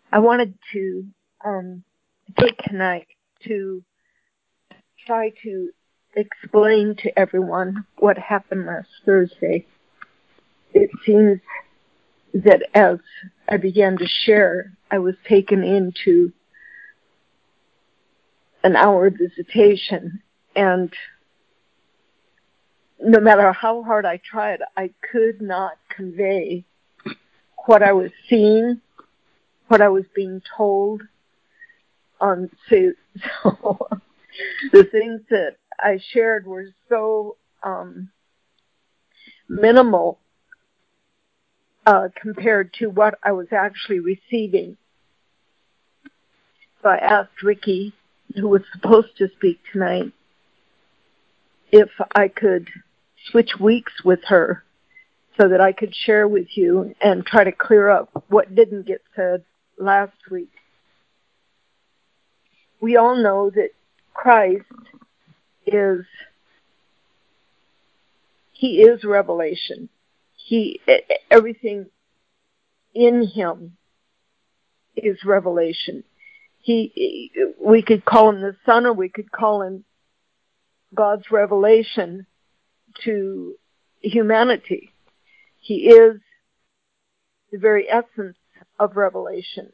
I wanted to take tonight to try to explain to everyone what happened last Thursday. It seems that as I began to share, I was taken into an hour visitation, and no matter how hard I tried, I could not convey what I was seeing, what I was being told. So the things that I shared were so minimal compared to what I was actually receiving. So I asked Ricky, who was supposed to speak tonight, if I could switch weeks with her so that I could share with you and try to clear up what didn't get said last week. We all know that Christ is revelation. Everything in him is revelation. We could call him the Son, or we could call him God's revelation to humanity. He is the very essence of revelation.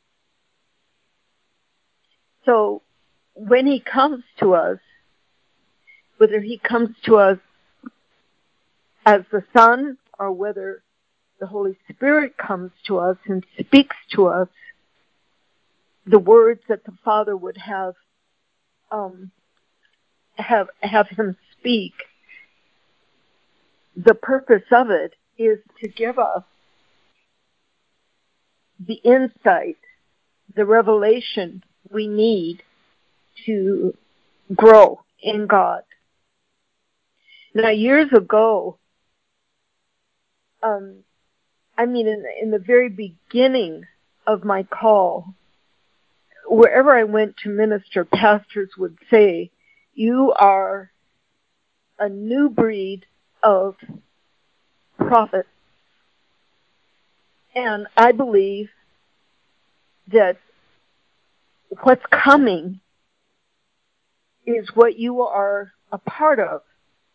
So when he comes to us, whether he comes to us as the Son or whether the Holy Spirit comes to us and speaks to us the words that the Father would have him speak, the purpose of it is to give us the insight, the revelation we need to grow in God. Now, years ago, in the very beginning of my call, wherever I went to minister, pastors would say, "You are a new breed of prophet." And I believe that what's coming is what you are a part of.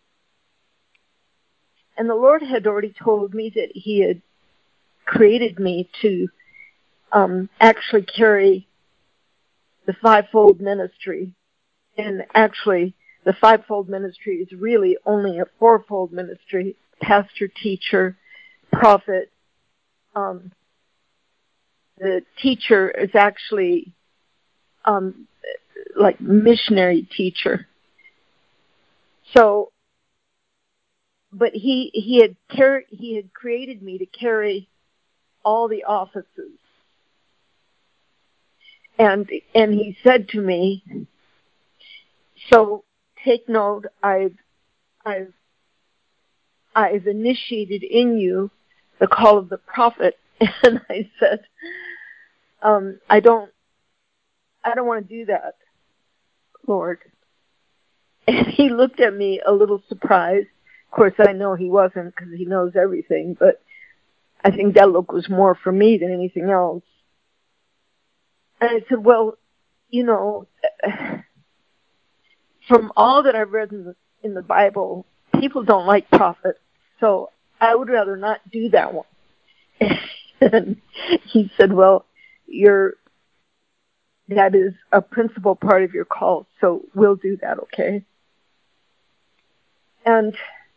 And the Lord had already told me that he had created me to actually carry the fivefold ministry. And actually, the fivefold ministry is really only a fourfold ministry: pastor, teacher, prophet. The teacher is actually like missionary teacher. So, but he had created me to carry all the offices. And he said to me, "So take note. I've initiated in you the call of the prophet." And I said, I don't want to do that, Lord." And he looked at me a little surprised. Of course, I know he wasn't, because he knows everything, but I think that look was more for me than anything else. And I said, "Well, from all that I've read in the Bible, people don't like prophets, so I would rather not do that one." And he said, "Well, that is a principal part of your call, so we'll do that, okay?" And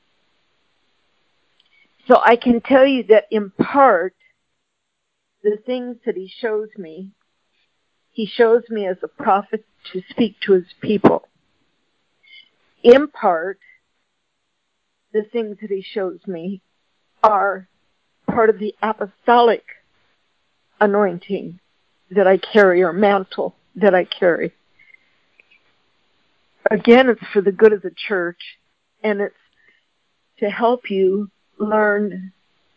so I can tell you that in part, the things that he shows me as a prophet to speak to his people. In part, the things that he shows me are part of the apostolic anointing that I carry, or mantle that I carry. Again, it's for the good of the church, and it's to help you learn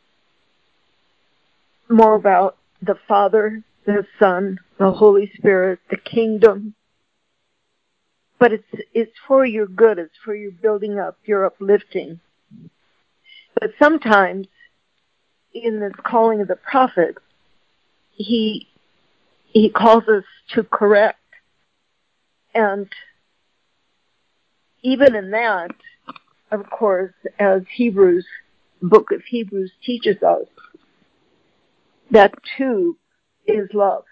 more about the Father, the Son, the Holy Spirit, the kingdom. But it's for your good. It's for your building up, your uplifting. But sometimes, in this calling of the prophet, he He calls us to correct. And even in that, of course, as book of Hebrews teaches us, that too is love.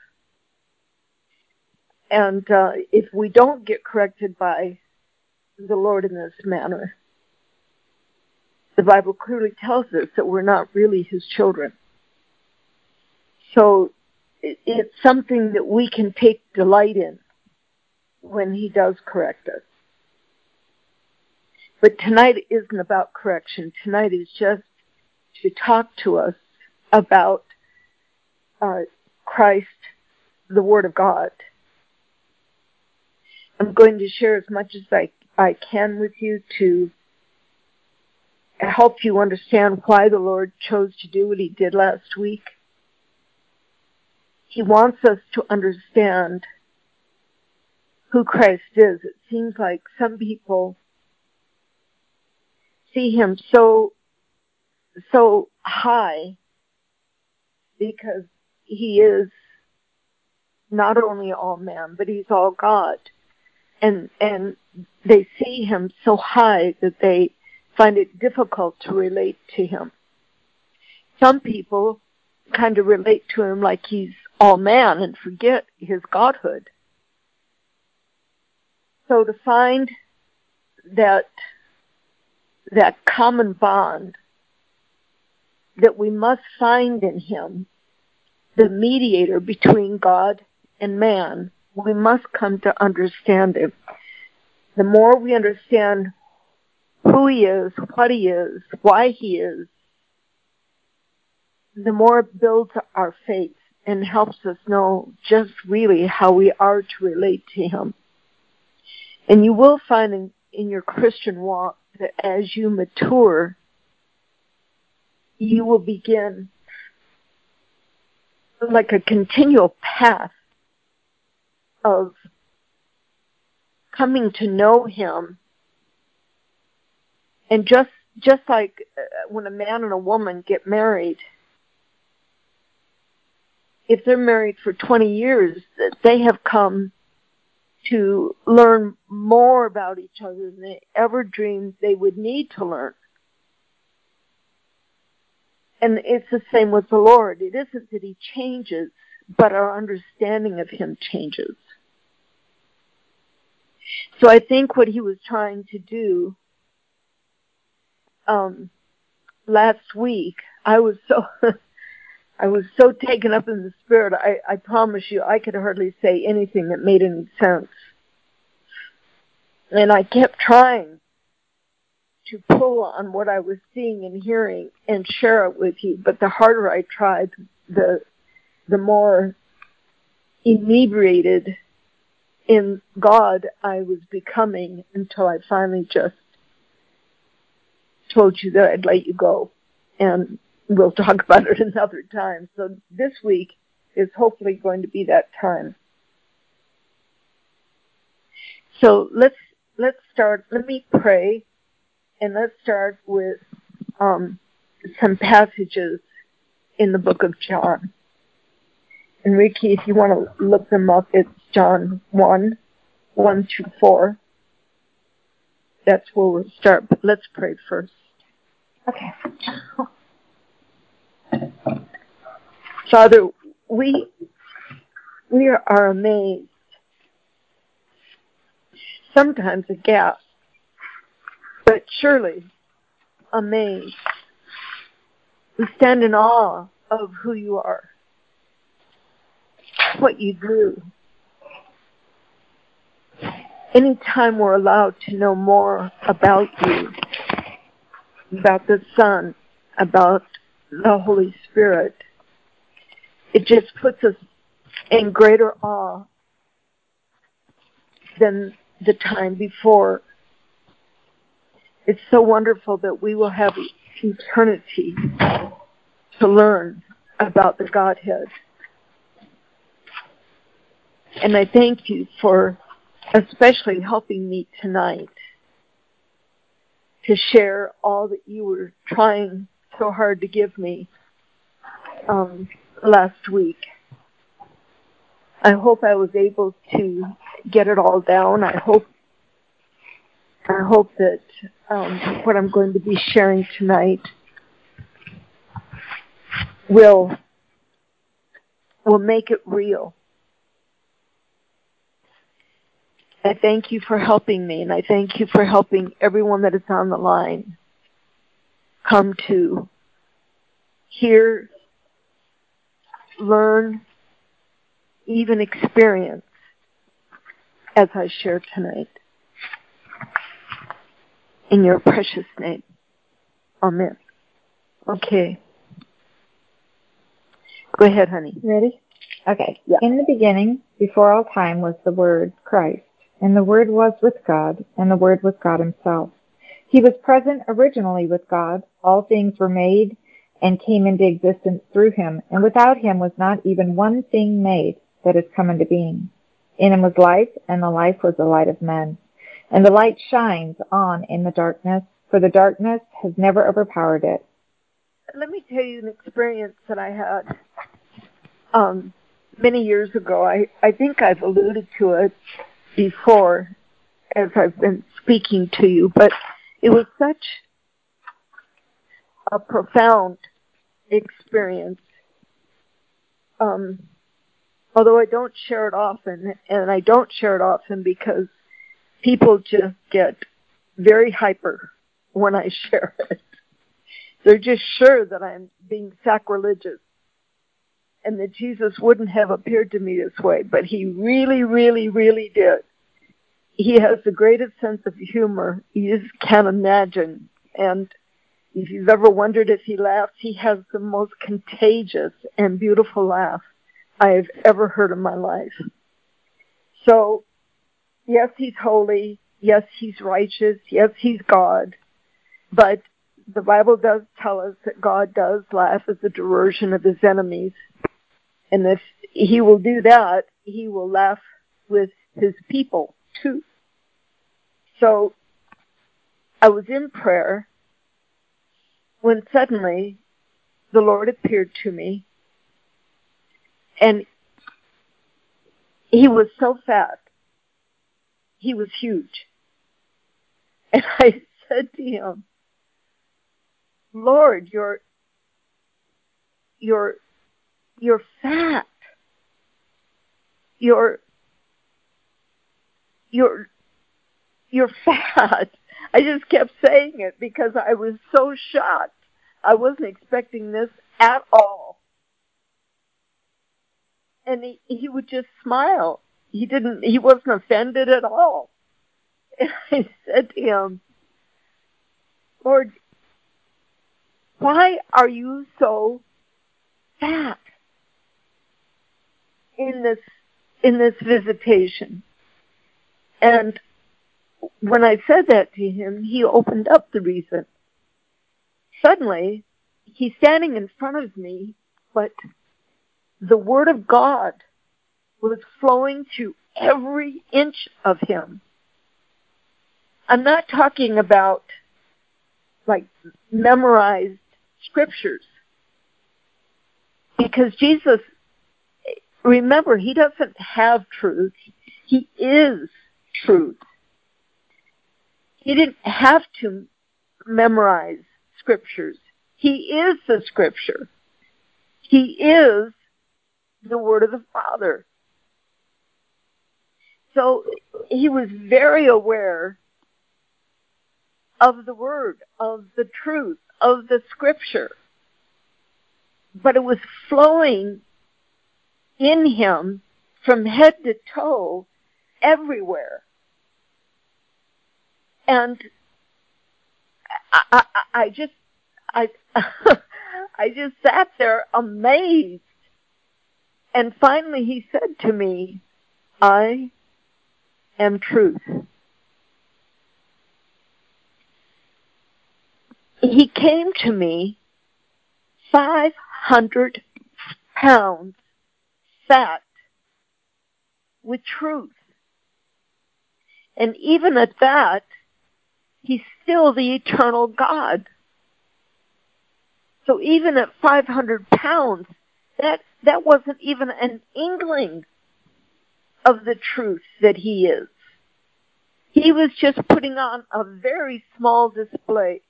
And if we don't get corrected by the Lord in this manner, the Bible clearly tells us that we're not really his children. So it's something that we can take delight in when he does correct us. But tonight isn't about correction. Tonight is just to talk to us about Christ, the Word of God. I'm going to share as much as I can with you to help you understand why the Lord chose to do what he did last week. He wants us to understand who Christ is. It seems like some people see him so high because he is not only all man, but he's all God. And they see him so high that they find it difficult to relate to him. Some people kind of relate to him like he's all man and forget his godhood. So to find that common bond that we must find in him, the mediator between God and man, we must come to understand him. The more we understand who he is, what he is, why he is, the more it builds our faith and helps us know just really how we are to relate to him. And you will find in your Christian walk that as you mature, you will begin like a continual path of coming to know him. And just like when a man and a woman get married, if they're married for 20 years, they have come to learn more about each other than they ever dreamed they would need to learn. And it's the same with the Lord. It isn't that he changes, but our understanding of him changes. So I think what he was trying to do last week, I was so taken up in the spirit, I promise you, I could hardly say anything that made any sense. And I kept trying to pull on what I was seeing and hearing and share it with you. But the harder I tried, the more inebriated in God I was becoming, until I finally just told you that I'd let you go. And we'll talk about it another time. So this week is hopefully going to be that time. So let's start. Let me pray, and let's start with some passages in the book of John. And Ricky, if you want to look them up, it's John 1:1-4. That's where we'll start. But let's pray first. Okay. Father, we are amazed, sometimes aghast, but surely amazed. We stand in awe of who you are, what you do. Anytime we're allowed to know more about you, about the Son, about the Holy Spirit, it just puts us in greater awe than the time before. It's so wonderful that we will have eternity to learn about the Godhead. And I thank you for especially helping me tonight to share all that you were trying so hard to give me last week. I hope I was able to get it all down. I hope that what I'm going to be sharing tonight will make it real. I thank you for helping me, and I thank you for helping everyone that is on the line come to hear, learn, even experience as I share tonight. In your precious name. Amen. Okay. Go ahead, honey. Ready? Okay. Yeah. In the beginning, before all time, was the Word, Christ, and the Word was with God, and the Word was God himself. He was present originally with God. All things were made and came into existence through him, and without him was not even one thing made that has come into being. In him was life, and the life was the light of men. And the light shines on in the darkness, for the darkness has never overpowered it. Let me tell you an experience that I had many years ago. I think I've alluded to it before as I've been speaking to you, but it was such a profound experience. Although I don't share it often, and I don't share it often because people just get very hyper when I share it. They're just sure that I'm being sacrilegious and that Jesus wouldn't have appeared to me this way, but he really, really, really did. He has the greatest sense of humor you just can't imagine. And if you've ever wondered if he laughs, he has the most contagious and beautiful laugh I have ever heard in my life. So, yes, he's holy. Yes, he's righteous. Yes, he's God. But the Bible does tell us that God does laugh at the derision of his enemies. And if he will do that, he will laugh with his people too. So I was in prayer when suddenly the Lord appeared to me, and he was so fat. He was huge. And I said to him, Lord, you're fat. You're fat. I just kept saying it because I was so shocked. I wasn't expecting this at all. And he would just smile. He wasn't offended at all. And I said to him, Lord, why are you so fat in this visitation? And when I said that to him, he opened up the reason. Suddenly, he's standing in front of me, but the Word of God was flowing through every inch of him. I'm not talking about like memorized scriptures. Because Jesus, remember, he doesn't have truth. He is truth. He didn't have to memorize scriptures. He is the scripture. He is the Word of the Father. So he was very aware of the Word, of the truth, of the scripture. But it was flowing in him from head to toe everywhere. And I just sat there amazed. And finally he said to me, I am truth. He came to me 500 pounds fat with truth. And even at that, he's still the eternal God. So even at 500 pounds, that wasn't even an inkling of the truth that he is. He was just putting on a very small display.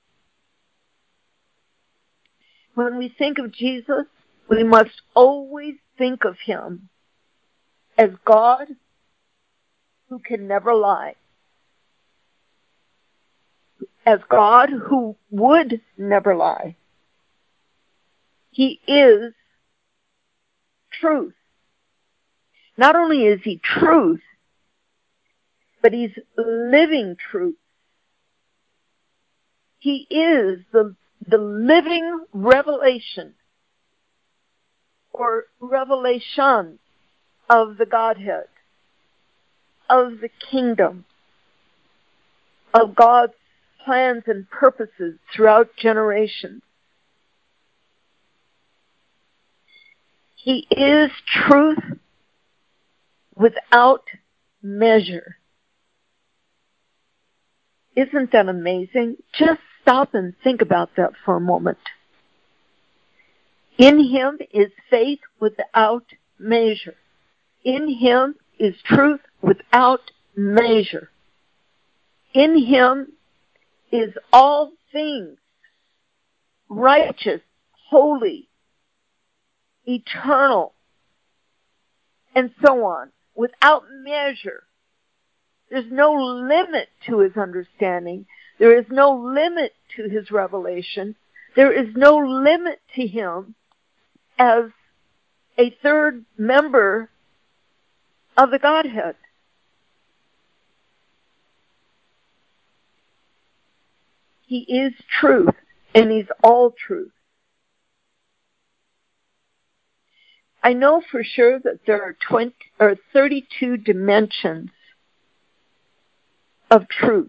When we think of Jesus, we must always think of him as God who can never lie, as God who would never lie. He is truth. Not only is he truth, but he's living truth. He is the living revelation or revelation of the Godhead, of the kingdom, of God's plans and purposes throughout generations. He is truth without measure. Isn't that amazing? Just stop and think about that for a moment. In him is faith without measure. In him is truth without measure. In him is all things righteous, holy, eternal, and so on, without measure. There's no limit to his understanding. There is no limit to his revelation. There is no limit to him as a third member of the Godhead. He is truth, and he's all truth. I know for sure that there are 32 dimensions of truth.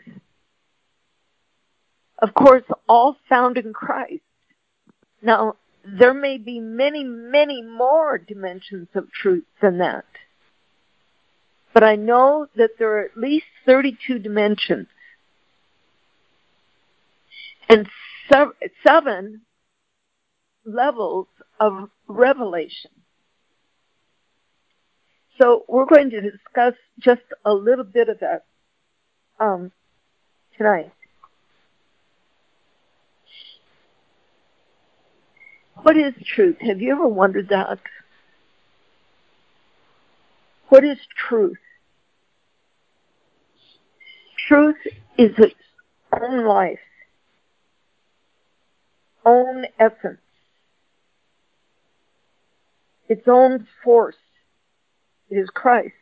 Of course, all found in Christ. Now, there may be many, many more dimensions of truth than that. But I know that there are at least 32 dimensions and 7 levels of revelation. So we're going to discuss just a little bit of that tonight. What is truth? Have you ever wondered that? What is truth? Truth is its own life, own essence, its own force. It is Christ.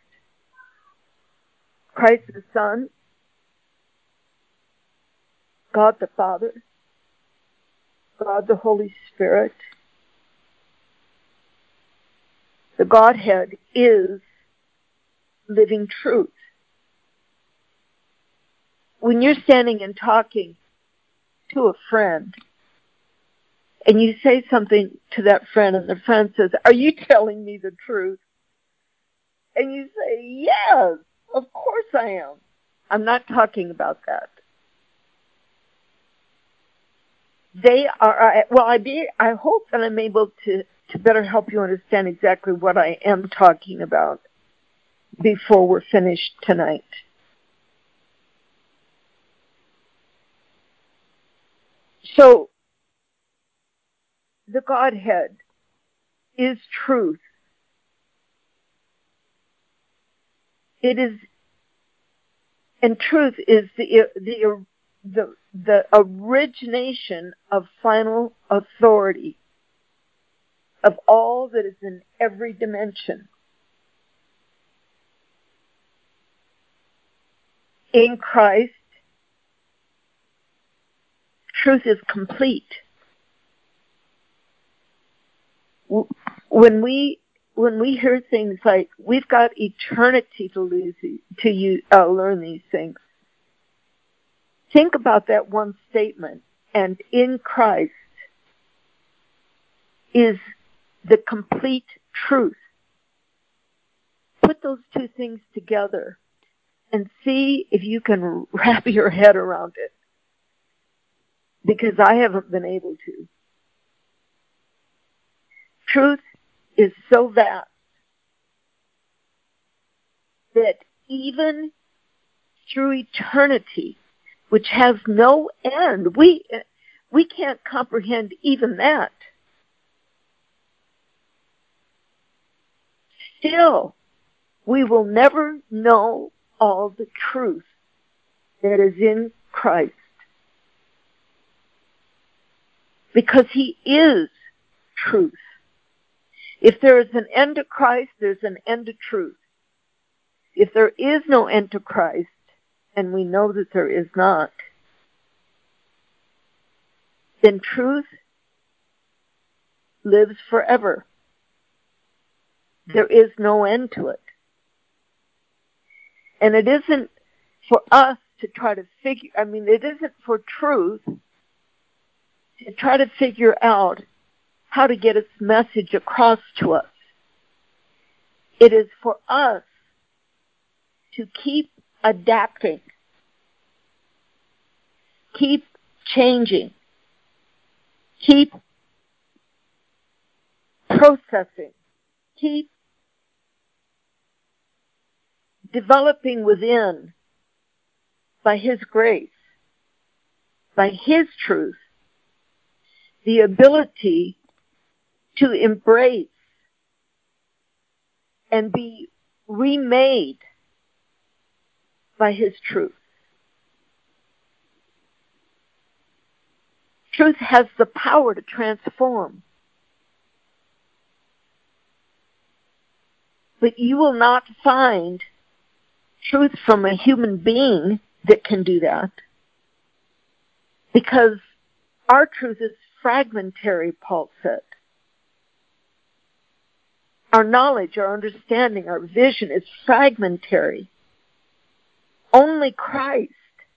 Christ the Son, God the Father, God the Holy Spirit. The Godhead is living truth. When you're standing and talking to a friend, and you say something to that friend, and the friend says, "Are you telling me the truth?" And you say, "Yes, of course I am." I'm not talking about that. They are, I hope that I'm able to better help you understand exactly what I am talking about before we're finished tonight. So, the Godhead is truth. It is, and truth is the origination of final authority of all that is in every dimension. In Christ, truth is complete. When we hear things like we've got eternity to learn these things, think about that one statement. And in Christ is the complete truth. Put those two things together and see if you can wrap your head around it, because I haven't been able to. Truth is so vast. that even through eternity, which has no end, we can't comprehend even that. Still, we will never know all the truth that is in Christ, because he is truth. If there is an end to Christ, there's an end to truth. If there is no end to Christ, and we know that there is not, then truth lives forever. There is no end to it. And it isn't for us to try to it isn't for truth to try to figure out how to get its message across to us. It is for us to keep adapting, keep changing, keep processing, keep developing within, by his grace, by his truth, the ability to embrace and be remade by his truth. Truth has the power to transform. But you will not find truth from a human being that can do that, because our truth is fragmentary, Paul said. Our knowledge, our understanding, our vision is fragmentary. Only Christ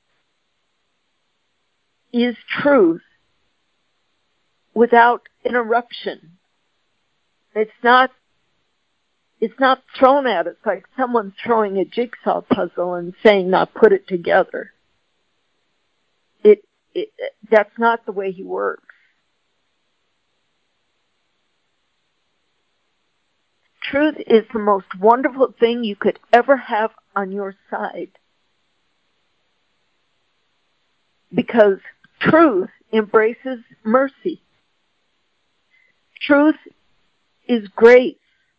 is truth without interruption. It's not thrown at us like someone throwing a jigsaw puzzle and saying, now put it together. That's not the way he works. Truth is the most wonderful thing you could ever have on your side, because truth embraces mercy. Truth is grace.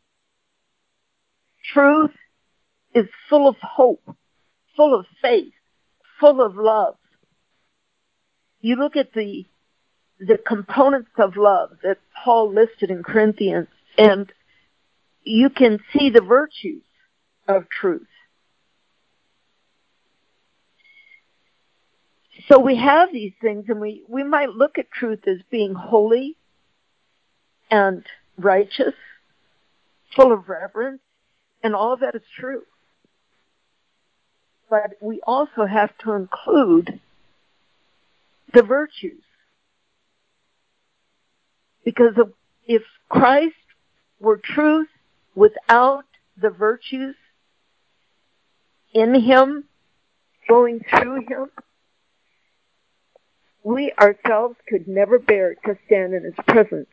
Truth is full of hope, full of faith, full of love. You look at the components of love that Paul listed in Corinthians, and you can see the virtues of truth. So we have these things, and we might look at truth as being holy and righteous, full of reverence, and all of that is true. But we also have to include the virtues. Because if Christ were truth without the virtues in him, going through him, we ourselves could never bear to stand in his presence.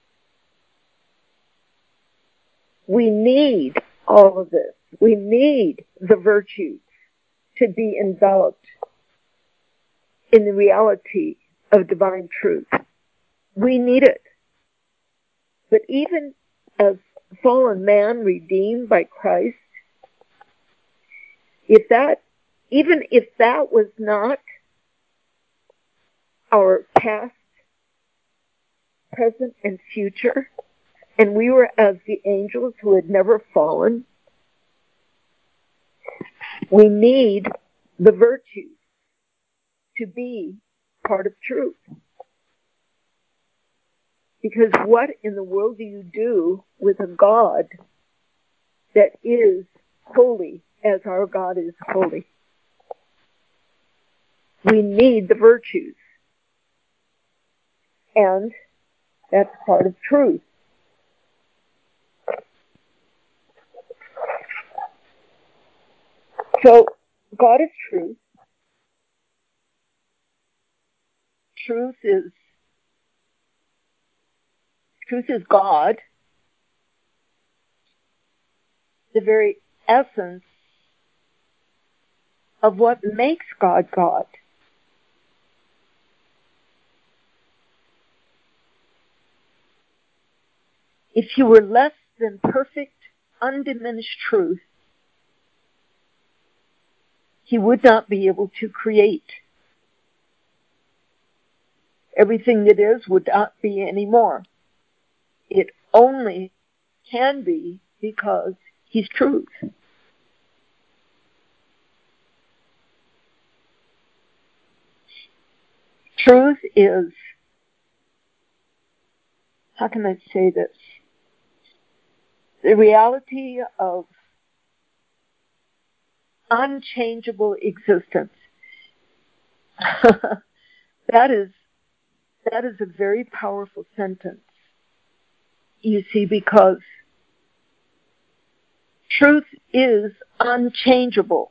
We need all of this. We need the virtues to be enveloped in the reality of divine truth. We need it. But even as fallen man redeemed by Christ, even if that was not our past, present, and future, and we were as the angels who had never fallen, we need the virtues to be part of truth. Because what in the world do you do with a God that is holy as our God is holy? We need the virtues. And that's part of truth. So, God is truth. Truth is God. The very essence of what makes God God. If He were less than perfect, undiminished truth, He would not be able to create. Everything that is would not be anymore. It only can be because He's truth. Truth is, how can I say this? The reality of unchangeable existence. That is a very powerful sentence. You see, because truth is unchangeable.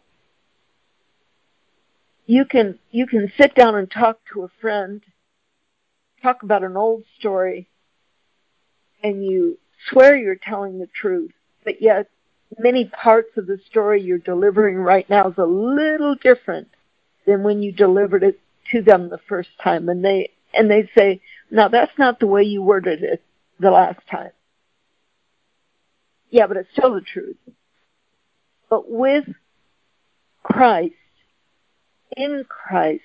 You can sit down and talk to a friend, talk about an old story, and you swear you're telling the truth, but yet many parts of the story you're delivering right now is a little different than when you delivered it to them the first time. And they say, "No, that's not the way you worded it the last time." Yeah, but it's still the truth. But with Christ, in Christ,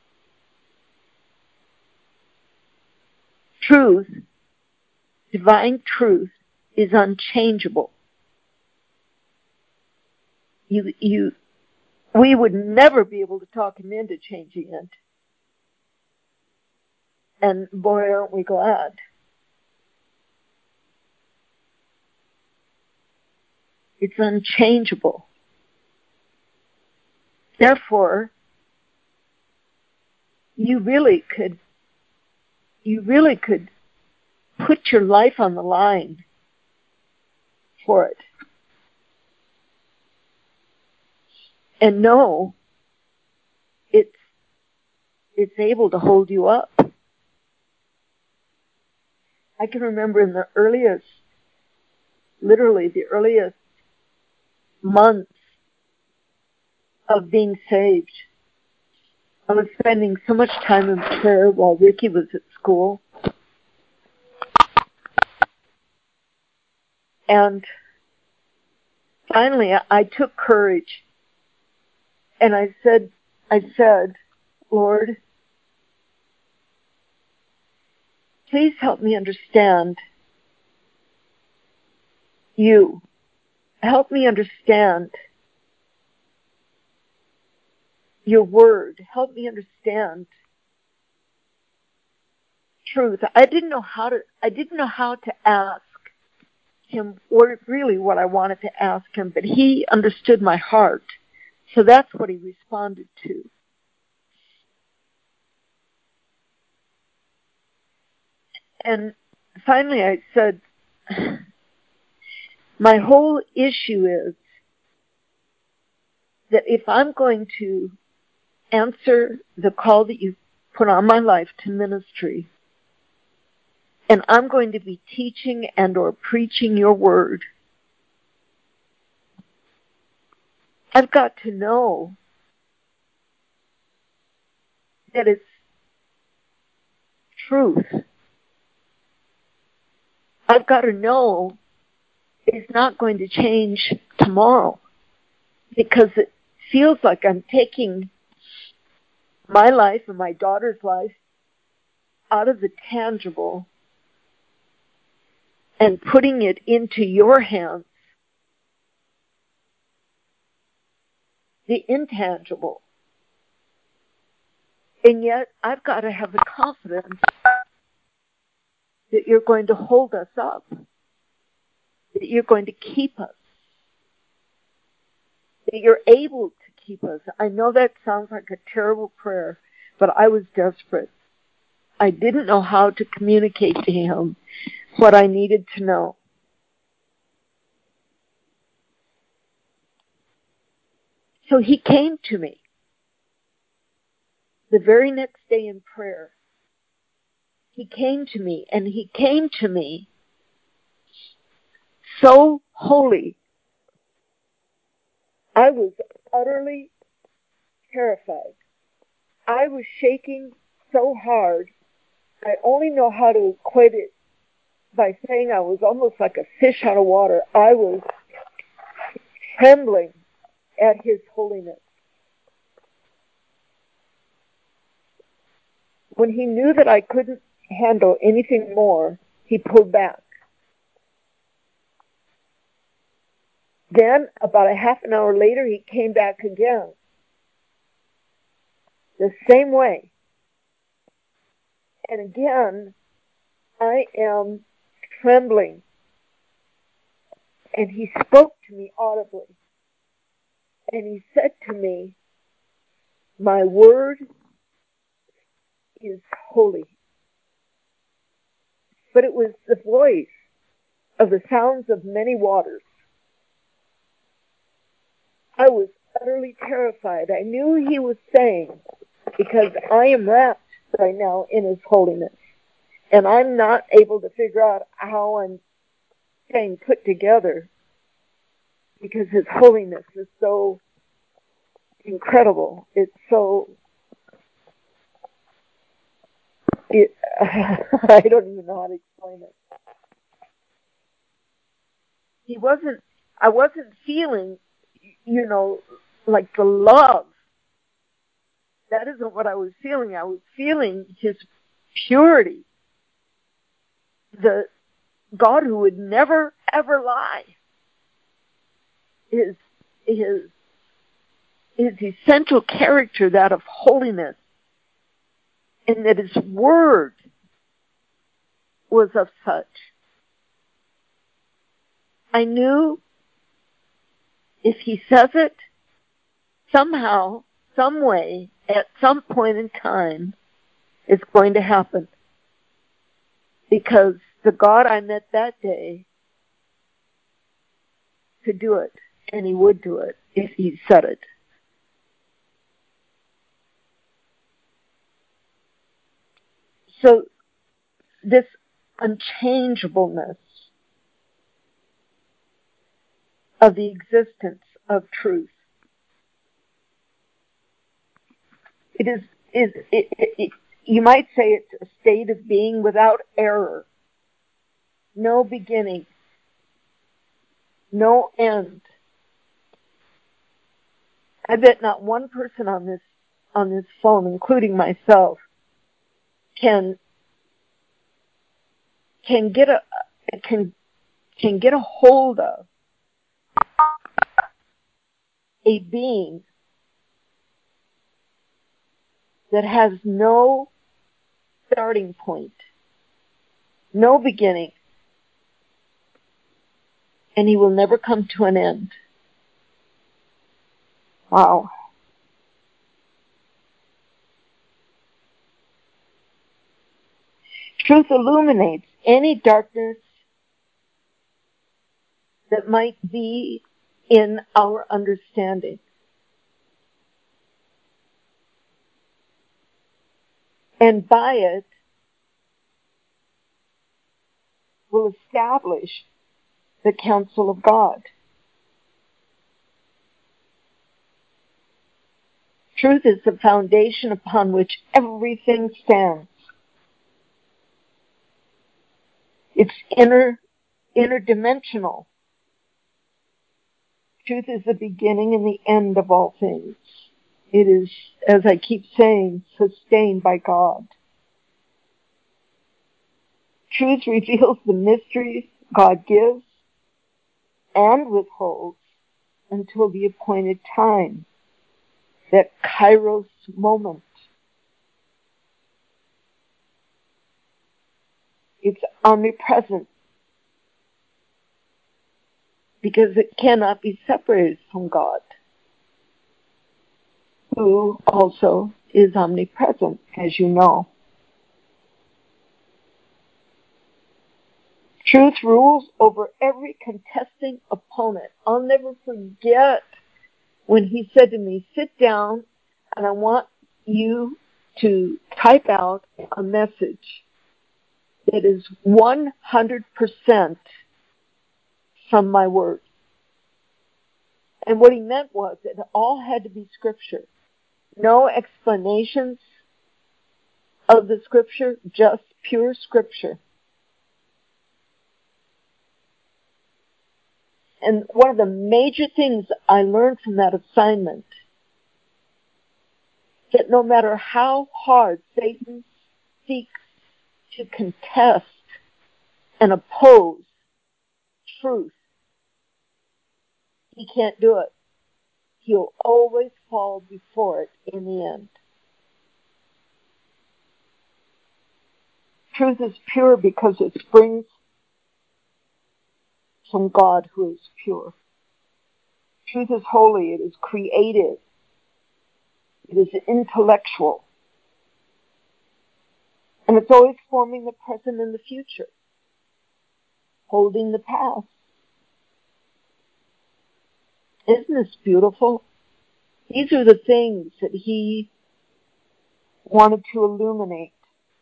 truth, divine truth, is unchangeable. We would never be able to talk him into changing it. And boy, aren't we glad. It's unchangeable. Therefore, you really could put your life on the line for it. And know it's able to hold you up. I can remember in the earliest months of being saved, I was spending so much time in prayer while Ricky was at school. And finally, I took courage and I said, "Lord, please help me understand you. Help me understand your word. Help me understand truth." I didn't know how to ask him or really what I wanted to ask him, but he understood my heart. So that's what he responded to. And finally I said, my whole issue is that if I'm going to answer the call that you put on my life to ministry, and I'm going to be teaching and or preaching your word, I've got to know that it's truth. I've got to know it's not going to change tomorrow, because it feels like I'm taking my life and my daughter's life out of the tangible and putting it into your hands, the intangible. And yet I've got to have the confidence that you're going to hold us up, that you're going to keep us, that you're able to keep us. I know that sounds like a terrible prayer, but I was desperate. I didn't know how to communicate to him what I needed to know. So he came to me the very next day in prayer. He came to me, and he came to me so holy. I was utterly terrified. I was shaking so hard. I only know how to equate it by saying I was almost like a fish out of water. I was trembling at His holiness. When He knew that I couldn't handle anything more, He pulled back. Then, about a half an hour later, He came back again. The same way. And again, I am trembling. And He spoke to me audibly. And He said to me, "My word is holy." But it was the voice of the sounds of many waters. I was utterly terrified. I knew He was saying, because I am wrapped right now in His holiness. And I'm not able to figure out how I'm staying put together, because His holiness is so incredible. It's so... I don't even know how to explain it. I wasn't feeling, like the love. That isn't what I was feeling. I was feeling His purity. The God who would never, ever lie. His essential character, that of holiness. And that His word was of such. I knew if He says it, somehow, some way, at some point in time, it's going to happen. Because the God I met that day could do it, and He would do it if He said it. So this unchangeableness of the existence of truth, you might say it's a state of being without error, no beginning, no end. I bet not one person on this phone, including myself, can get a hold of a being that has no starting point, no beginning, and He will never come to an end. Wow. Truth illuminates any darkness that might be in our understanding. And by it will establish the counsel of God. Truth is the foundation upon which everything stands. It's interdimensional. Truth is the beginning and the end of all things. It is, as I keep saying, sustained by God. Truth reveals the mysteries God gives and withholds until the appointed time, that kairos moment. It's omnipresent because it cannot be separated from God, who also is omnipresent, as you know. Truth rules over every contesting opponent. I'll never forget when He said to me, "Sit down, and I want you to type out a message that is 100% from my word." And what He meant was that it all had to be Scripture. No explanations of the Scripture, just pure Scripture. And one of the major things I learned from that assignment, that no matter how hard Satan seeks to contest and oppose truth, he can't do it. He'll always fall before it in the end. Truth is pure because it springs from God who is pure. Truth is holy. It is creative. It is intellectual. And it's always forming the present and the future, holding the past. Isn't this beautiful? These are the things that he wanted to illuminate.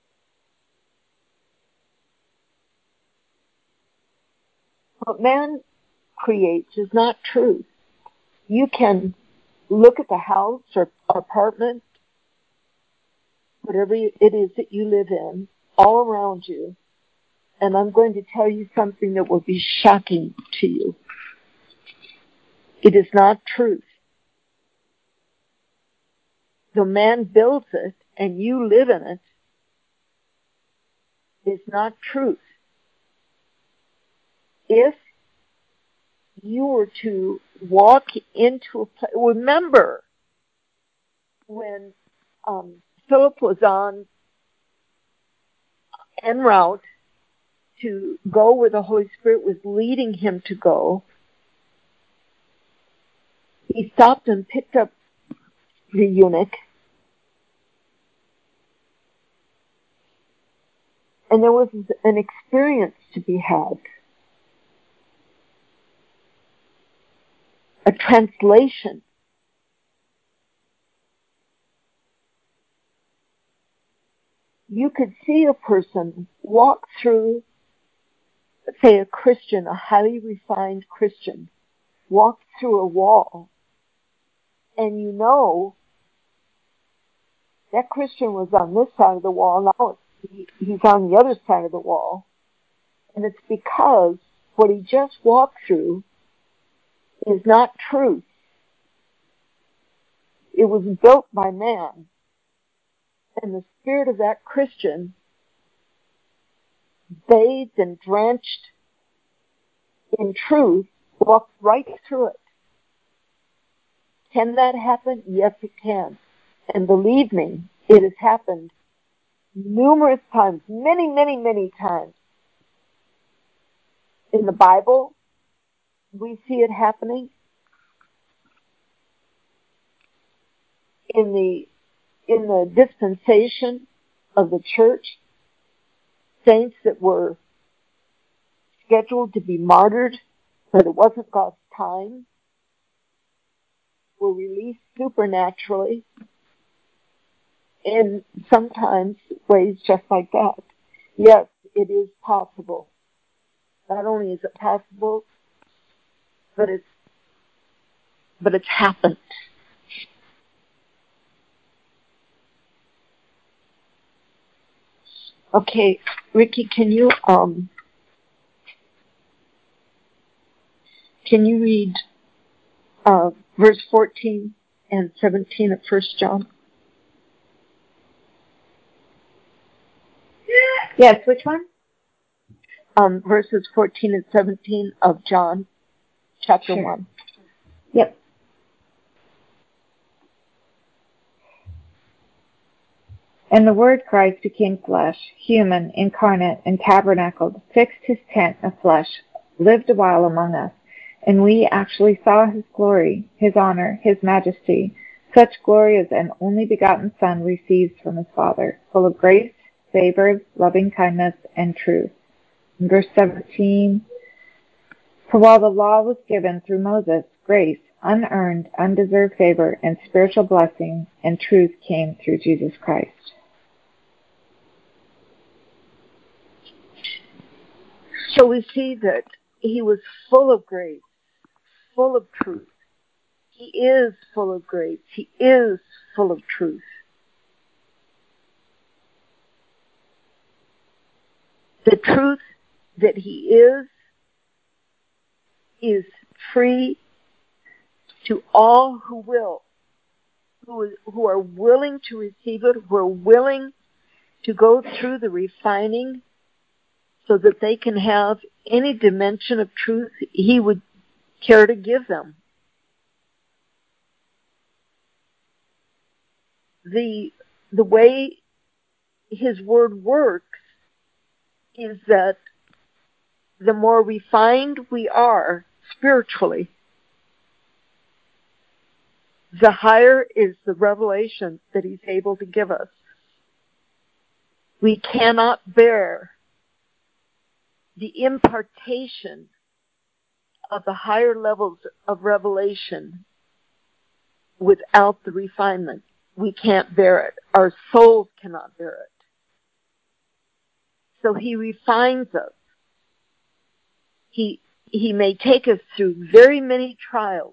What man creates is not truth. You can look at the house or apartment, whatever it is that you live in, all around you, and I'm going to tell you something that will be shocking to you. It is not truth. The man builds it and you live in it is not truth. If you were to walk into a place, remember when Philip was en route to go where the Holy Spirit was leading him to go, he stopped and picked up the eunuch, and there was an experience to be had. A translation. You could see a person walk through, let's say a Christian, a highly refined Christian, walk through a wall, and you know that Christian was on this side of the wall, now he's on the other side of the wall, and it's because what he just walked through is not truth. It was built by man, and the spirit of that Christian, bathed and drenched in truth, walked right through it. Can that happen? Yes, it can. And believe me, it has happened numerous times, many, many, many times. In the Bible, we see it happening. In the dispensation of the church, saints that were scheduled to be martyred, but it wasn't God's time, were released supernaturally in sometimes ways just like that. Yes, it is possible. Not only is it possible, but it's happened. Okay, Ricky, can you read verse 14 and 17 of 1 John? Yes, which one? Verses 14 and 17 of John, chapter 1. Yep. And the Word Christ became flesh, human, incarnate, and tabernacled, fixed his tent of flesh, lived a while among us, and we actually saw his glory, his honor, his majesty, such glory as an only begotten Son receives from his Father, full of grace, favor, loving kindness, and truth. In verse 17, for while the law was given through Moses, grace, unearned, undeserved favor, and spiritual blessing and truth came through Jesus Christ. So we see that he was full of grace, full of truth. He is full of grace. He is full of truth. The truth that He is free to all who will, who are willing to receive it, who are willing to go through the refining so that they can have any dimension of truth He would care to give them. The way His Word works is that the more refined we are spiritually, the higher is the revelation that He's able to give us. We cannot bear the impartation of the higher levels of revelation without the refinement. We can't bear it. Our souls cannot bear it. So He refines us. He may take us through very many trials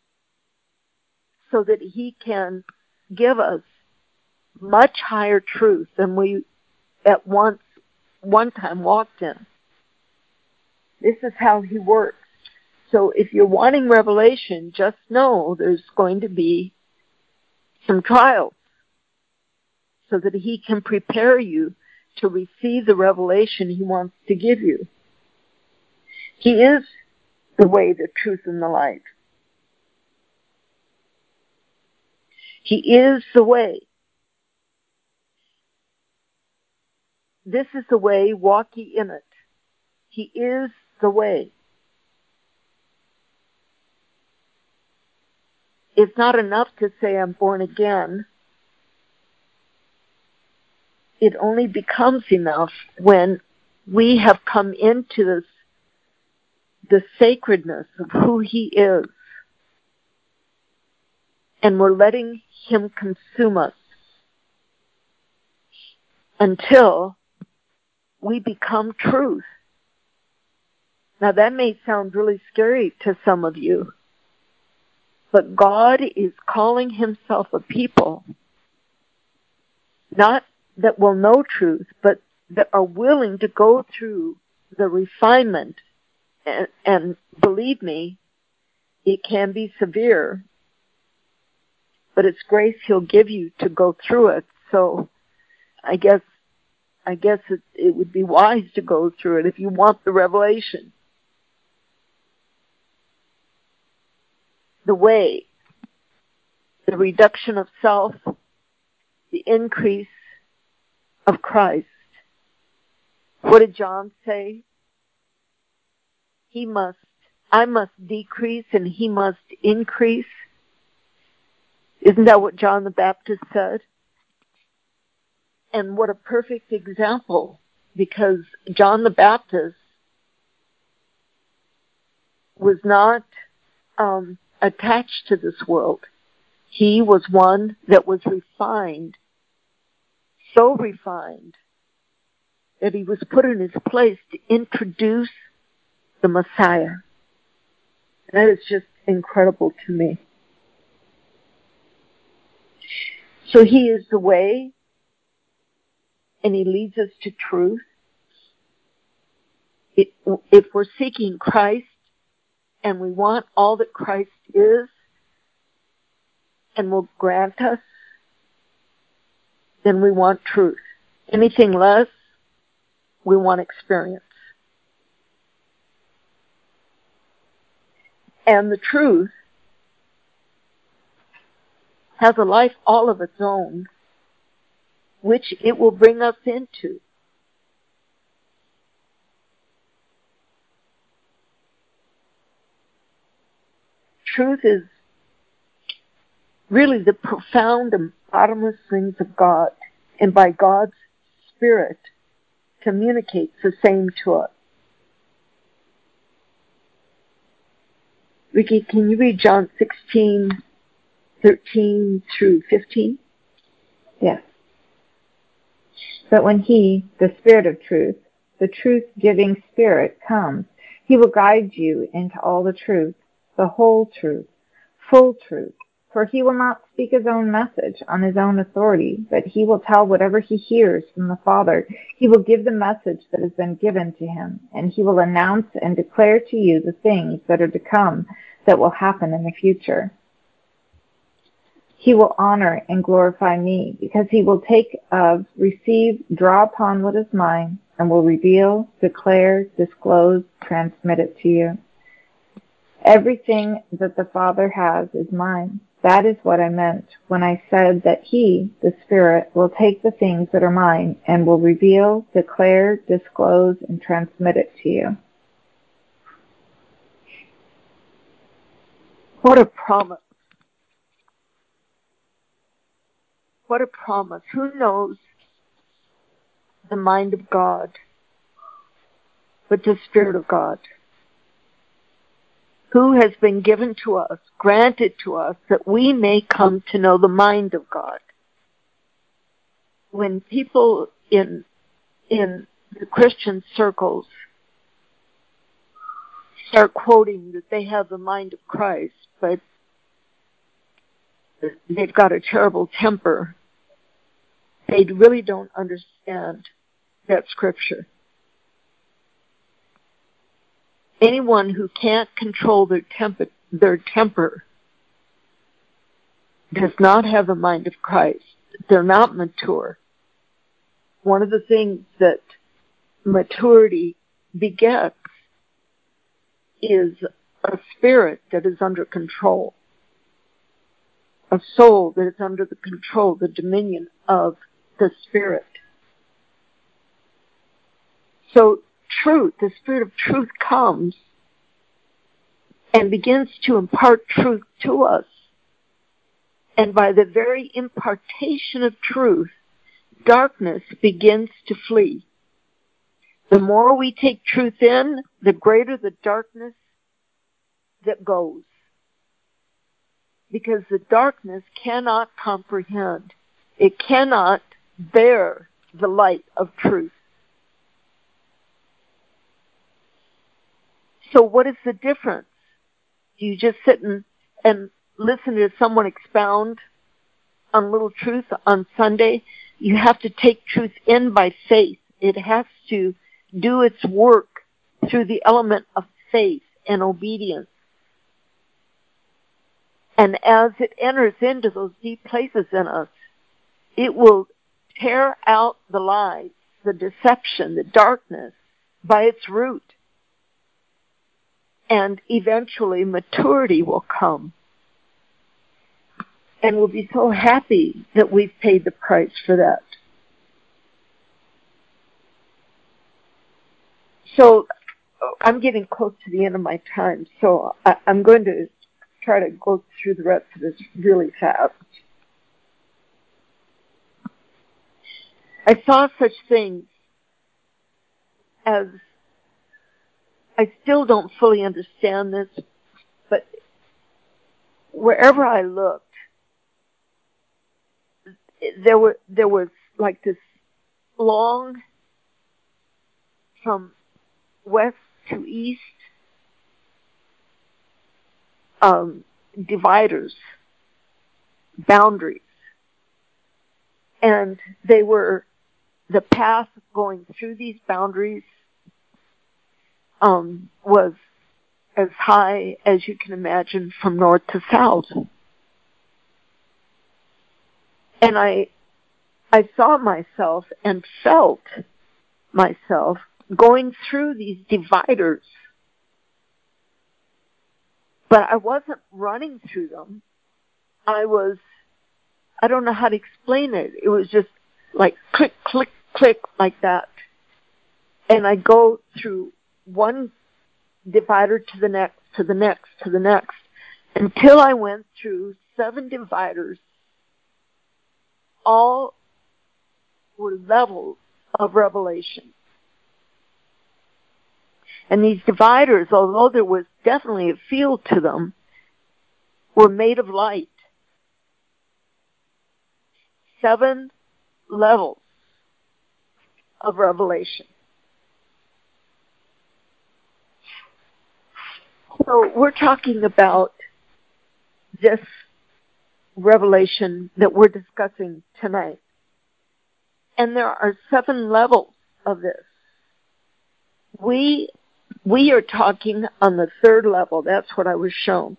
so that He can give us much higher truth than we at one time walked in. This is how He works. So if you're wanting revelation, just know there's going to be some trials so that He can prepare you to receive the revelation He wants to give you. He is the way, the truth, and the light. He is the way. This is the way, walk ye in it. He is the way. It's not enough to say I'm born again. It only becomes enough when we have come into the sacredness of who He is. And we're letting Him consume us until we become truth. Now that may sound really scary to some of you, but God is calling Himself a people, not that will know truth, but that are willing to go through the refinement. And believe me, it can be severe, but it's grace He'll give you to go through it. So I guess it would be wise to go through it if you want the revelation. The way, the reduction of self, the increase of Christ. What did John say? I must decrease and He must increase. Isn't that what John the Baptist said? And what a perfect example, because John the Baptist was not attached to this world. He was one that was refined, so refined, that he was put in his place to introduce the Messiah. That is just incredible to me. So He is the way, and He leads us to truth. If we're seeking Christ, and we want all that Christ is, and will grant us, then we want truth. Anything less, we want experience. And the truth has a life all of its own, which it will bring us into. Truth is really the profound and bottomless things of God, and by God's Spirit communicates the same to us. Ricky, can you read John 16:13 through 15? Yes. But when He, the Spirit of truth, the truth-giving Spirit, comes, He will guide you into all the truth, the whole truth. full truth. For he will not speak his own message on his own authority, but he will tell whatever he hears from the Father. He will give the message that has been given to him, and he will announce and declare to you the things that are to come that will happen in the future. He will honor and glorify me, because he will take of, receive, draw upon what is mine, and will reveal, declare, disclose, transmit it to you. Everything that the Father has is mine. That is what I meant when I said that he, the Spirit, will take the things that are mine and will reveal, declare, disclose, and transmit it to you. What a promise. What a promise. Who knows the mind of God but the Spirit of God? Who has been given to us, granted to us, that we may come to know the mind of God. When people in the Christian circles start quoting that they have the mind of Christ, but they've got a terrible temper, they really don't understand that scripture. Anyone who can't control their temper does not have the mind of Christ. They're not mature. One of the things that maturity begets is a spirit that is under control, a soul that is under the control, the dominion of the Spirit. So truth, the Spirit of truth comes and begins to impart truth to us. And by the very impartation of truth, darkness begins to flee. The more we take truth in, the greater the darkness that goes. Because the darkness cannot comprehend. It cannot bear the light of truth. So what is the difference? Do you just sit and listen to someone expound on little truth on Sunday? You have to take truth in by faith. It has to do its work through the element of faith and obedience. And as it enters into those deep places in us, it will tear out the lies, the deception, the darkness by its root. And eventually maturity will come. And we'll be so happy that we've paid the price for that. So I'm getting close to the end of my time, so I'm going to try to go through the rest of this really fast. I saw such things as, I still don't fully understand this, but wherever I looked, there was like this long, from west to east, dividers, boundaries. And they were, the path going through these boundaries was as high as you can imagine from north to south. And I saw myself and felt myself going through these dividers. But I wasn't running through them. I don't know how to explain it. It was just like click, click, click like that. And I go through one divider to the next, to the next, to the next, until I went through 7 dividers. All were levels of revelation. And these dividers, although there was definitely a feel to them, were made of light. 7 levels of revelation. So we're talking about this revelation that we're discussing tonight. And there are 7 levels of this. We are talking on the 3rd level. That's what I was shown.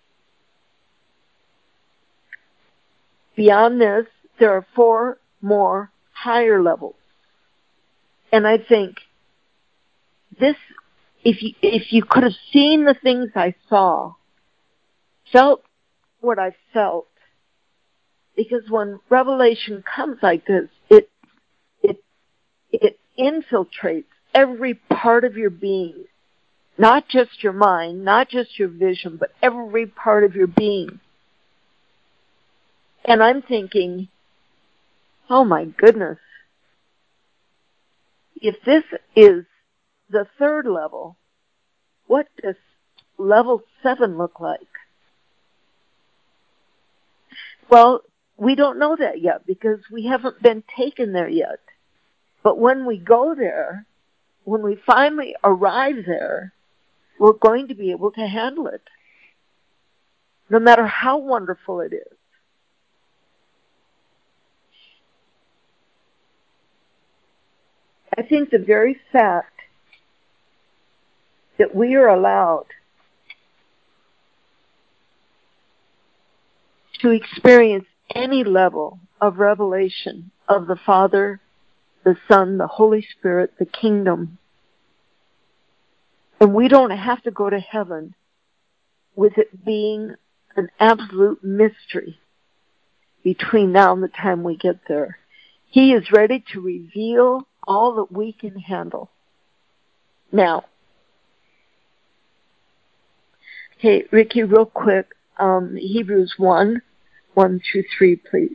Beyond this, there are 4 more higher levels. And I think this, if you could have seen the things I saw, felt what I felt, because when revelation comes like this, it infiltrates every part of your being, not just your mind, not just your vision, but every part of your being. And I'm thinking, oh my goodness, if this is the 3rd level, what does level 7 look like? Well, we don't know that yet because we haven't been taken there yet. But when we go there, when we finally arrive there, we're going to be able to handle it, no matter how wonderful it is. I think the very fact that we are allowed to experience any level of revelation of the Father, the Son, the Holy Spirit, the kingdom, and we don't have to go to heaven with it being an absolute mystery between now and the time we get there. He is ready to reveal all that we can handle. Now, okay, Ricky, real quick, Hebrews 1:1-3, please.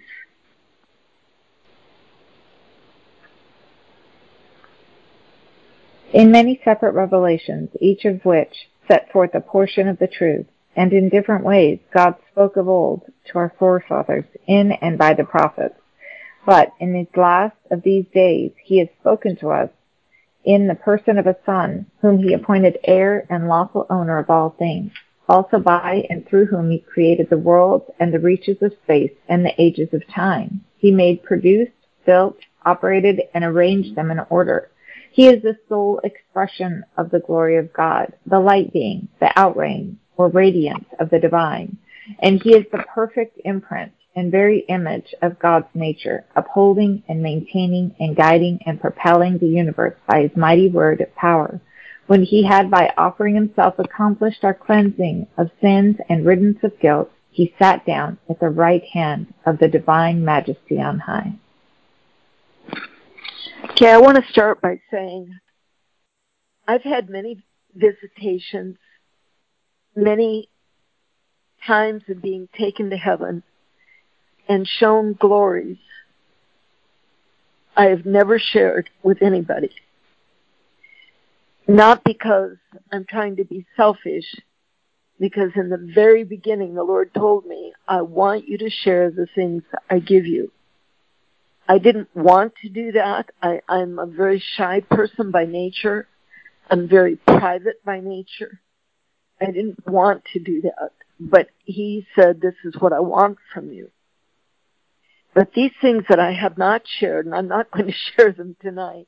In many separate revelations, each of which set forth a portion of the truth, and in different ways God spoke of old to our forefathers in and by the prophets. But in these last of these days he has spoken to us in the person of a Son, whom he appointed heir and lawful owner of all things, also by and through whom he created the worlds and the reaches of space and the ages of time. He made, produced, built, operated, and arranged them in order. He is the sole expression of the glory of God, the light being, the outreign, or radiance of the divine. And he is the perfect imprint and very image of God's nature, upholding and maintaining and guiding and propelling the universe by his mighty word of power. When he had by offering himself accomplished our cleansing of sins and riddance of guilt, he sat down at the right hand of the divine majesty on high. Okay, I want to start by saying I've had many visitations, many times of being taken to heaven and shown glories I have never shared with anybody. Not because I'm trying to be selfish, because in the very beginning the Lord told me, I want you to share the things I give you. I didn't want to do that. I'm a very shy person by nature. I'm very private by nature. I didn't want to do that. But he said, this is what I want from you. But these things that I have not shared, and I'm not going to share them tonight,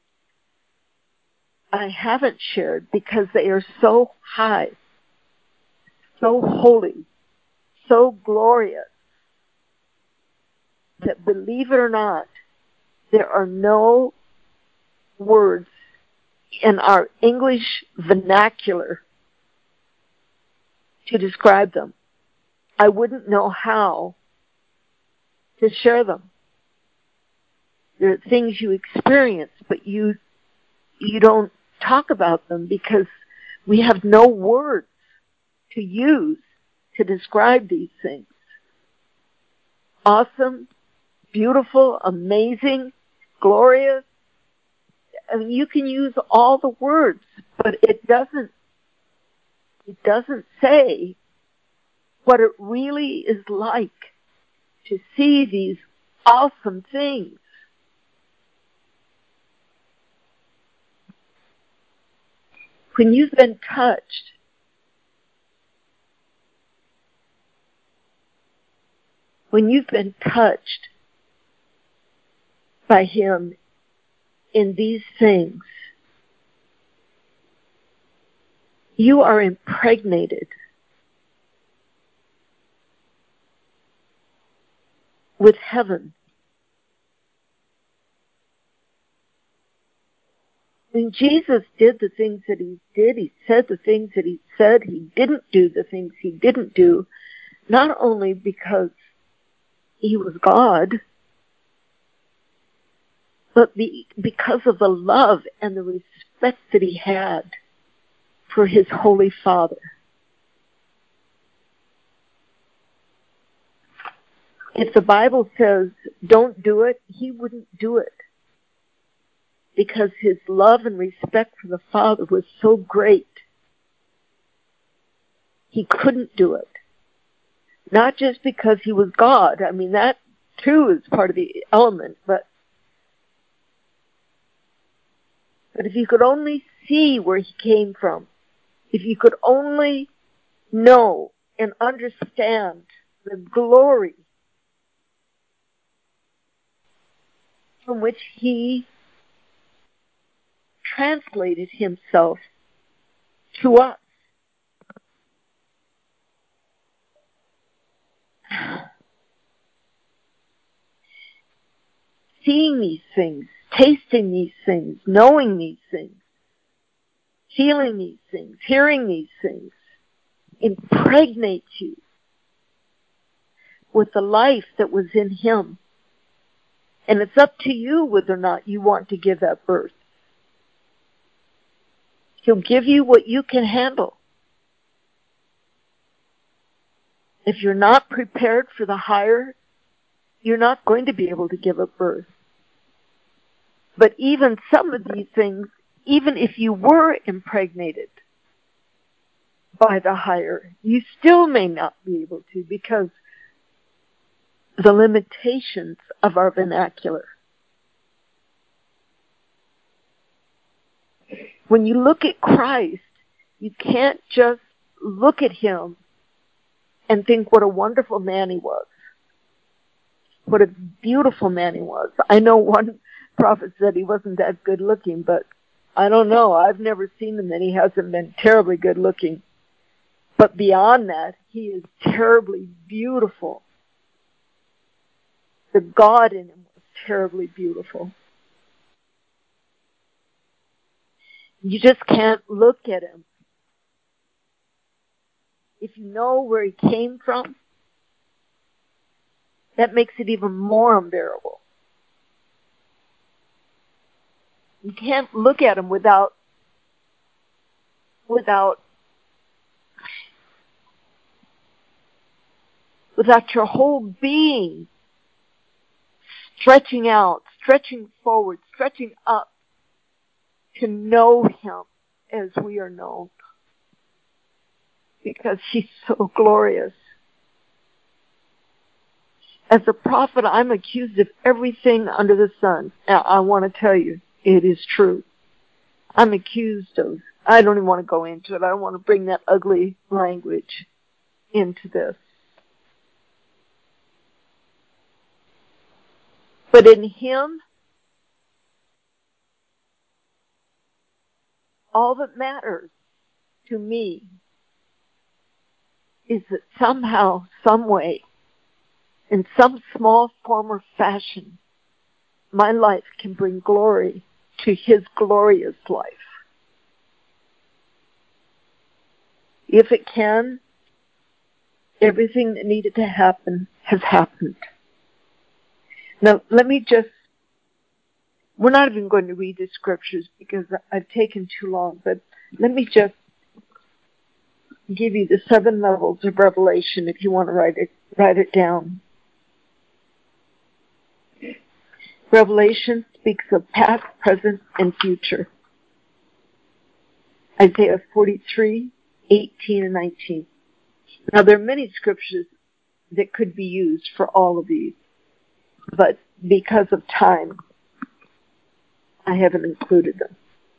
I haven't shared because they are so high, so holy, so glorious, that believe it or not, there are no words in our English vernacular to describe them. I wouldn't know how to share them. There are things you experience, but you don't talk about them because we have no words to use to describe these things. Awesome, beautiful, amazing, glorious. I mean, you can use all the words, but it doesn't say what it really is like to see these awesome things. When you've been touched, when you've been touched by Him in these things, you are impregnated with heaven. When Jesus did the things that He did, He said the things that He said, He didn't do the things He didn't do, not only because He was God, but because of the love and the respect that He had for His Holy Father. If the Bible says don't do it, He wouldn't do it, because His love and respect for the Father was so great. He couldn't do it. Not just because He was God. I mean, that too is part of the element, but if you could only see where He came from, if you could only know and understand the glory from which He translated Himself to us. Seeing these things, tasting these things, knowing these things, feeling these things, hearing these things, impregnates you with the life that was in Him. And it's up to you whether or not you want to give that birth. He'll give you what you can handle. If you're not prepared for the higher, you're not going to be able to give a birth. But even some of these things, even if you were impregnated by the higher, you still may not be able to, because the limitations of our vernacular. When you look at Christ, you can't just look at Him and think what a wonderful man He was. What a beautiful man He was. I know one prophet said He wasn't that good looking, but I don't know. I've never seen Him and He hasn't been terribly good looking. But beyond that, He is terribly beautiful. The God in Him was terribly beautiful. You just can't look at Him. If you know where He came from, that makes it even more unbearable. You can't look at Him without your whole being stretching out, stretching forward, stretching up to know Him as we are known. Because He's so glorious. As a prophet, I'm accused of everything under the sun. Now, I want to tell you, it is true. I'm accused of, I don't even want to go into it. I don't want to bring that ugly language into this. But in Him, all that matters to me is that somehow, some way, in some small form or fashion, my life can bring glory to His glorious life. If it can, everything that needed to happen has happened. Now, we're not even going to read the scriptures because I've taken too long, but let me just give you the 7 levels of revelation if you want to write it down. Revelation speaks of past, present, and future. Isaiah 43, 18, and 19. Now, there are many scriptures that could be used for all of these, but because of time, I haven't included them.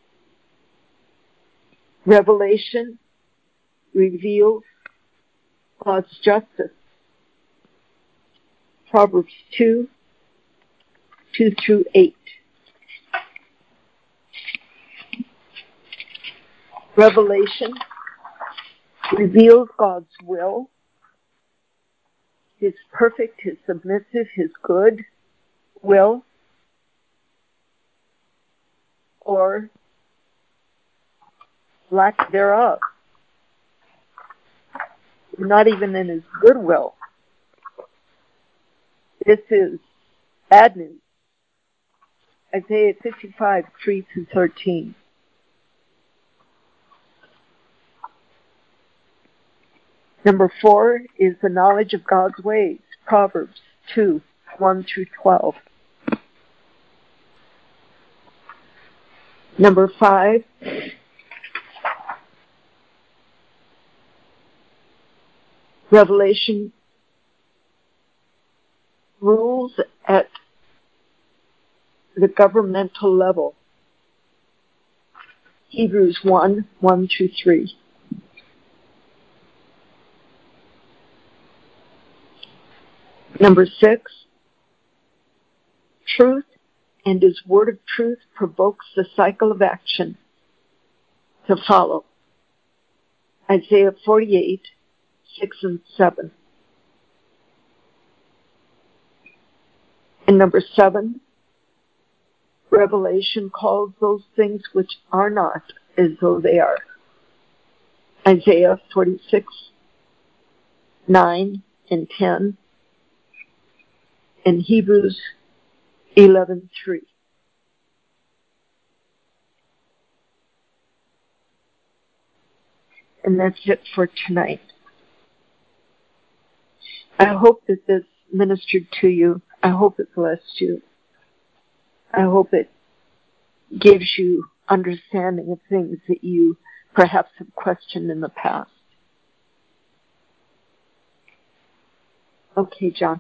Revelation reveals God's justice. Proverbs 2:2-8. Revelation reveals God's will, His perfect, His submissive, His good will, or lack thereof. Not even in His good will. This is bad news. Isaiah 55:3-13. Number 4 is the knowledge of God's ways. Proverbs 2:1-12. Number 5, Revelation rules at the governmental level. Hebrews 1:1-3. Number 6, truth and His word of truth provokes the cycle of action to follow. Isaiah 48:6-7. And number 7, Revelation calls those things which are not as though they are. Isaiah 46:9-10. And Hebrews 11:3. And that's it for tonight. I hope that this ministered to you. I hope it blessed you. I hope it gives you understanding of things that you perhaps have questioned in the past. Okay, John.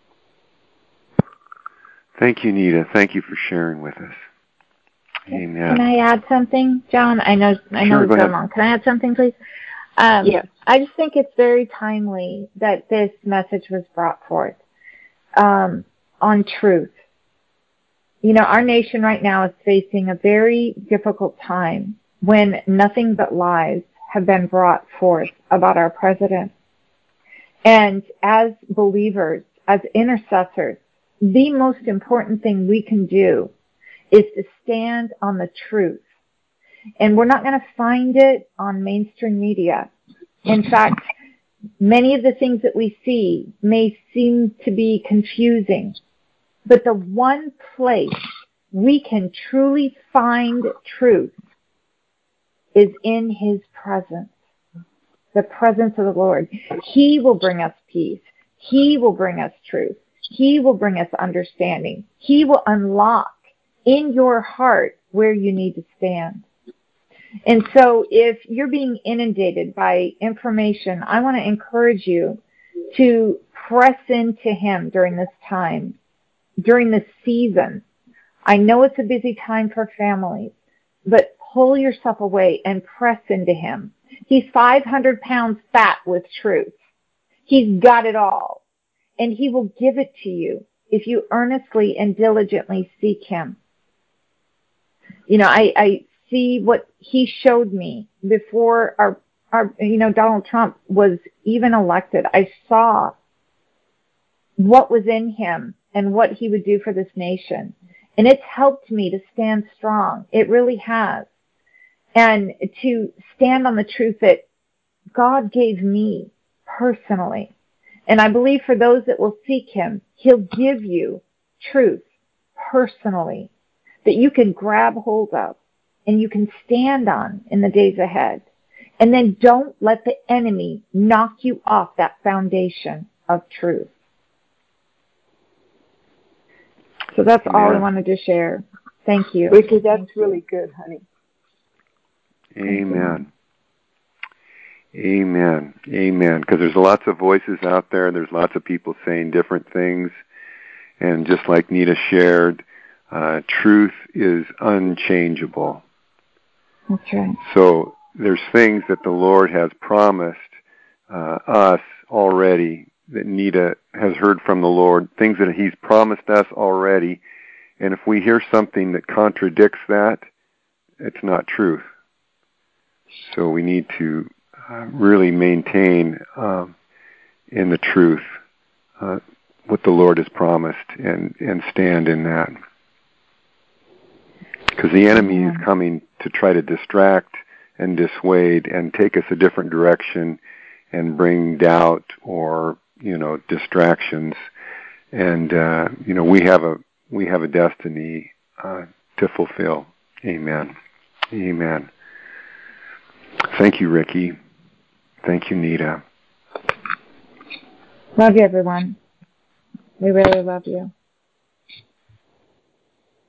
Thank you, Nita. Thank you for sharing with us. Amen. Can I add something, John? I know Sure, it's so long. Can I add something, please? Yes. I just think it's very timely that this message was brought forth on truth. You know, our nation right now is facing a very difficult time when nothing but lies have been brought forth about our president. And as believers, as intercessors, the most important thing we can do is to stand on the truth. And we're not going to find it on mainstream media. In fact, many of the things that we see may seem to be confusing. But the one place we can truly find truth is in His presence. The presence of the Lord. He will bring us peace. He will bring us truth. He will bring us understanding. He will unlock in your heart where you need to stand. And so if you're being inundated by information, I want to encourage you to press into Him during this time, during this season. I know it's a busy time for families, but pull yourself away and press into Him. He's 500 pounds fat with truth. He's got it all. And He will give it to you if you earnestly and diligently seek Him. You know, I see what He showed me before our Donald Trump was even elected. I saw what was in Him and what He would do for this nation. And it's helped me to stand strong. It really has. And to stand on the truth that God gave me personally. And I believe for those that will seek Him, He'll give you truth personally that you can grab hold of and you can stand on in the days ahead. And then don't let the enemy knock you off that foundation of truth. So that's all I wanted to share. Thank you. Ricky, that's really good, honey. Amen. Amen. Amen. Because there's lots of voices out there. There's lots of people saying different things. And just like Nita shared, truth is unchangeable. That's right. So there's things that the Lord has promised us already that Nita has heard from the Lord, things that He's promised us already. And if we hear something that contradicts that, it's not truth. So we need to really maintain in the truth what the Lord has promised and stand in that. Because the enemy is coming to try to distract and dissuade and take us a different direction and bring doubt or, distractions. And, we have a destiny to fulfill. Amen. Amen. Thank you, Ricky. Thank you, Nita. Love you, everyone. We really love you.